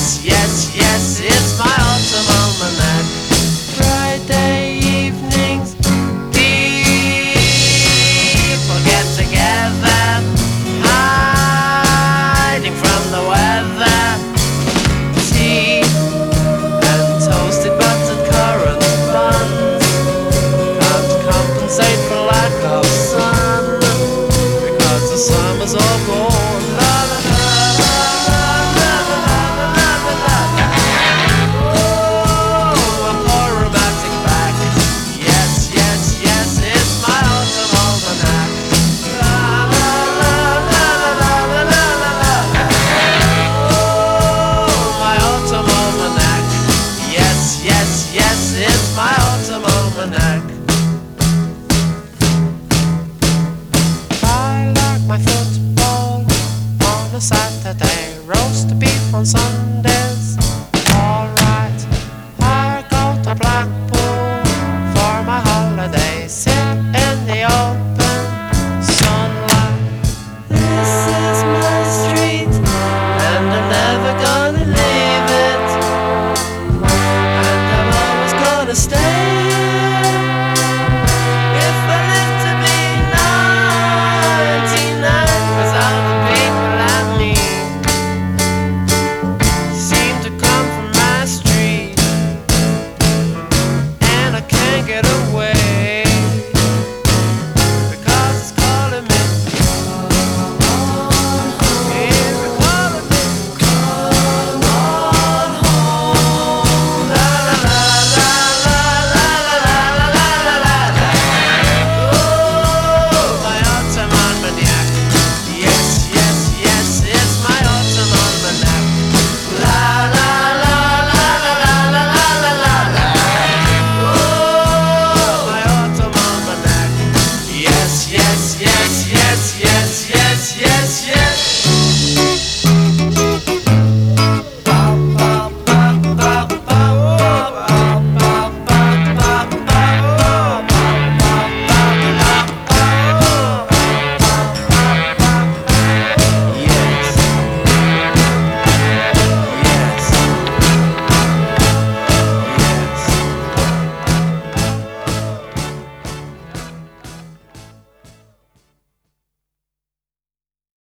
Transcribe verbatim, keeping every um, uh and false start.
Yes, yes, yes, it's my autumn almanac. Friday evenings, people get together, hiding from the weather. Tea and toasted buttered currant buns can't compensate for lack of sun, because the summer's all gone. La la la la la la la la la la. Oh, a poor romantic back. Yes, yes, yes, it's my autumn almanac. La la la la la la la la la. Oh, my autumn almanac. Yes, yes, yes, it's my autumn almanac. I like my football on a Saturday, roast beef on Sunday.